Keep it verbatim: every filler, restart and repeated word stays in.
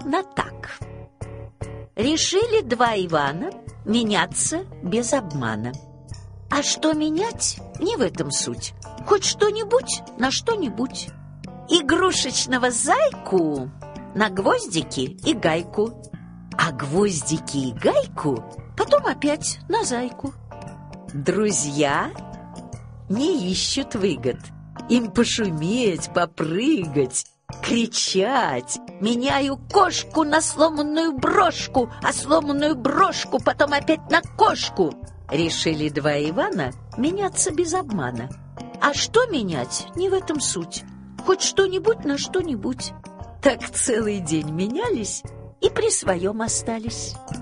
на так. Решили два Ивана меняться без обмана. А что менять, не в этом суть. Хоть что-нибудь на что-нибудь. Игрушечного зайку на гвоздики и гайку, а гвоздики и гайку потом опять на зайку. Друзья не ищут выгод. Им пошуметь, попрыгать, кричать. Меняю кошку на сломанную брошку, а сломанную брошку потом опять на кошку. Решили два Ивана меняться без обмана. А что менять, не в этом суть. Хоть что-нибудь на что-нибудь. Так целый день менялись и при своем остались.